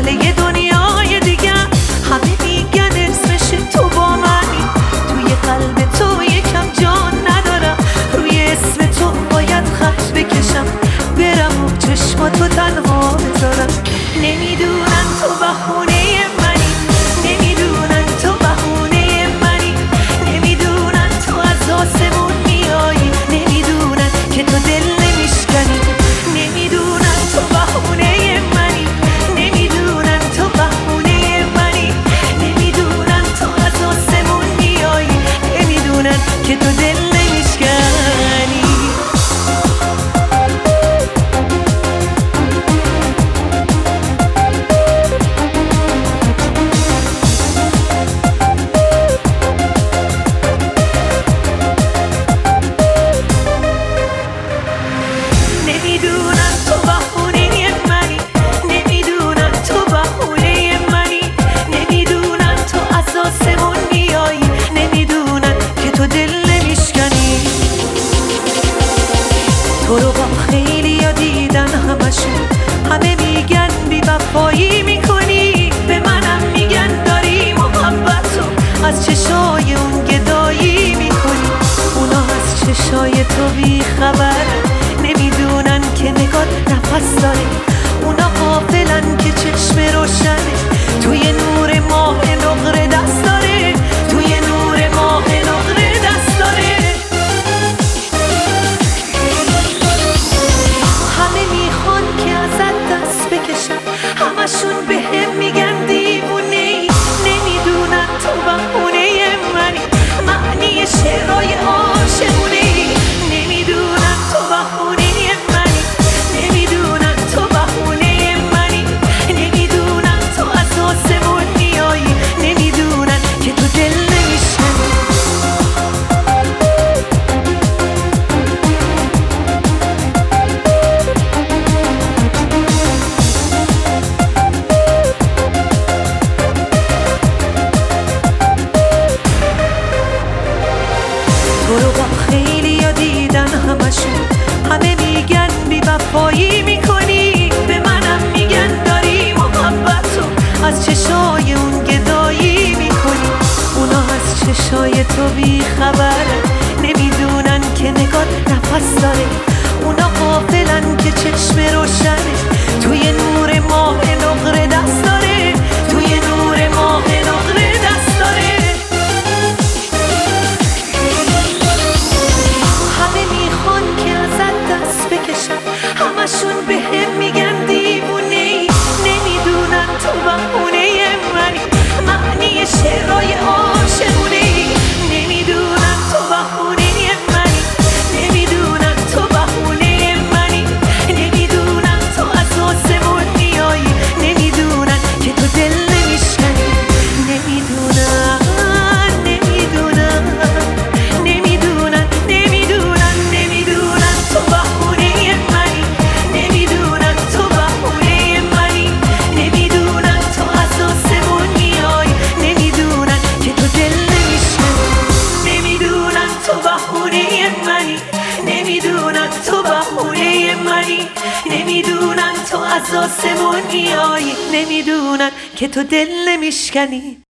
یه دنیای دیگه. همه میگن اسمش تو با منی، توی قلب تو یکم جان ندارم. روی اسم تو باید خط بکشم، برم و چشماتو تنها بذارم. نمیدونن تو بهونه منی، نمیدونن تو بهونه منی، نمیدونن تو از آسمون میایی، نمیدونن که تو دل نمیشکنی. نمیدونن تو بهونه منی، نمیدونن تو بهونه منی، نمیدونن تو از آسمون میایی، نمیدونن که تو دل نمیشکنی. نمیدونن تو بهونه منی، نمیدونن تو بهونه منی، نمیدونن تو از آسمون میایی، نمیدونن که تو دل نمیشکنی. تو رو با خیلیا دیدن همشون، همه میگن بی وفایی میکنی، به منم میگن داری محبتو از چشای اون گدایی میکنی. اونا از چشای تو بی خبرن، نمیدونن که نگات نفس داره. اونا غافلن که چشم روشنه، توی نور ماه نقره دست داره، توی نور ماه نقره دست داره. همه میخوان که ازت دست بکشن، همشون به هم میگن دیوونه‌ای، نمیدونن تو بهونه منی، معنی شعرهای عاشقونه‌ای. نمیدونن تو بهونه منی، نمیدونن تو بهونه منی، نمیدونن تو از آسمون میایی، نمیدونن که تو دل نمیشکنی. تو رو با خیلیا دیدن همشون، همه میگن بی وفایی میکنی، به منم میگن داری محبتو از چشای اون گدایی میکنی. اونا از چشای تو بی خبرن، نمیدونن که نگات نفس داره. اونا غافلن که چشم روشنه، توی نور ماه نقره دست داره، توی نور ماه نقره دست داره. همه میخوان که ازت دست بکشن، همشون به هم میگن دیوونه‌ای، نمیدونن تو بهونه منی، معنی شعرهای عاشقونه‌ای. نمیدونن تو بهونه منی، نمیدونن تو بهونه منی، نمیدونن تو از آسمون میایی، نمیدونن که تو دل نمیشکنی. نمیدونن، نمیدونن، نمیدونن، نمیدونن، نمیدونن تو بهونه منی، نمیدونن تو بهونه منی، نمیدونن تو از آسمون میای، نمیدونن که تو دل نمیشکنی. نمیدونن تو بهونه منی، نمیدونن تو بهونه منی، نمیدونن تو از آسمون میای، نمیدونن که تو دل نمیشکنی.